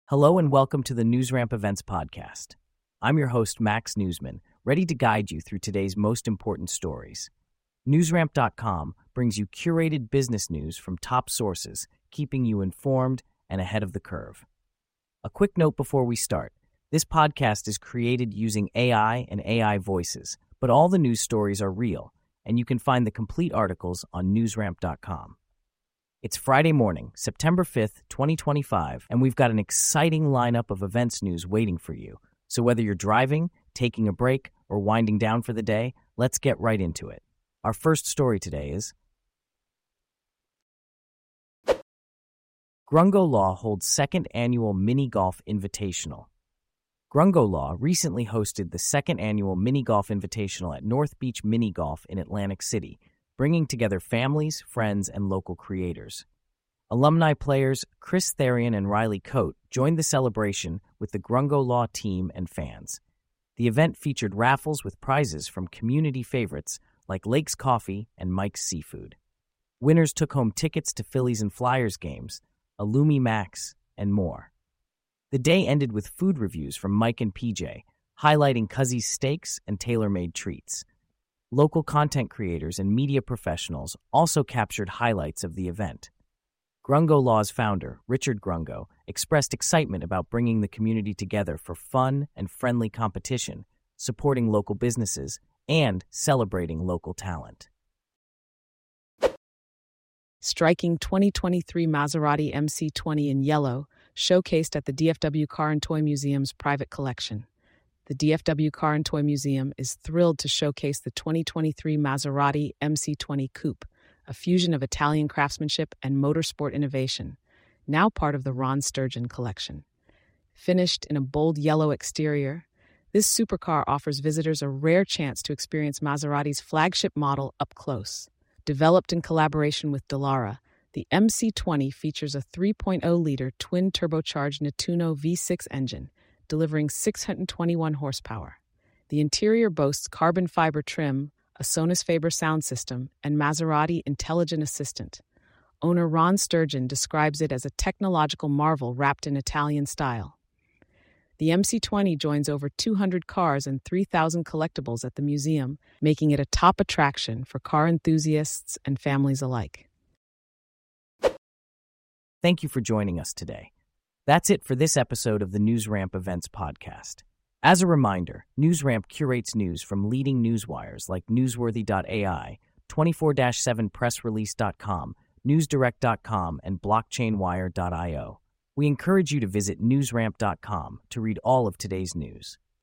Hello and welcome to the NewsRamp Events Podcast. I'm your host, Max Newsman, ready to guide you through today's most important stories. NewsRamp.com brings you curated business news from top sources, keeping you informed and ahead of the curve. A quick note before we start. This podcast is created using AI and AI voices, but all the news stories are real, and you can find the complete articles on NewsRamp.com. It's Friday morning, September 5th, 2025, and we've got an exciting lineup of events news waiting for you. So whether you're driving, taking a break, or winding down for the day, let's get right into it. Our first story today is Grungo Law holds second annual Mini Golf Invitational. Grungo Law recently hosted the second annual Mini Golf Invitational at North Beach Mini Golf in Atlantic City, bringing together families, friends, and local creators. Alumni players Chris Therian and Riley Coate joined the celebration with the Grungo Law team and fans. The event featured raffles with prizes from community favorites like Lake's Coffee and Mike's Seafood. Winners took home tickets to Phillies and Flyers games, a Lumi Max, and more. The day ended with food reviews from Mike and PJ, highlighting Cuzzy's steaks and tailor-made treats. Local content creators and media professionals also captured highlights of the event. Grungo Law's founder, Richard Grungo, expressed excitement about bringing the community together for fun and friendly competition, supporting local businesses, and celebrating local talent. Striking 2023 Maserati MC20 in yellow, showcased at the DFW Car and Toy Museum's private collection. The DFW Car and Toy Museum is thrilled to showcase the 2023 Maserati MC20 Coupe, a fusion of Italian craftsmanship and motorsport innovation, now part of the Ron Sturgeon collection. Finished in a bold yellow exterior, this supercar offers visitors a rare chance to experience Maserati's flagship model up close. Developed in collaboration with Dallara, the MC20 features a 3.0-liter twin-turbocharged Nettuno V6 engine, delivering 621 horsepower. The interior boasts carbon fiber trim, a Sonus Faber sound system, and Maserati Intelligent Assistant. Owner Ron Sturgeon describes it as a technological marvel wrapped in Italian style. The MC20 joins over 200 cars and 3,000 collectibles at the museum, making it a top attraction for car enthusiasts and families alike. Thank you for joining us today. That's it for this episode of the NewsRamp Events Podcast. As a reminder, NewsRamp curates news from leading newswires like Newsworthy.ai, 24/7pressrelease.com, NewsDirect.com, and BlockchainWire.io. We encourage you to visit NewsRamp.com to read all of today's news.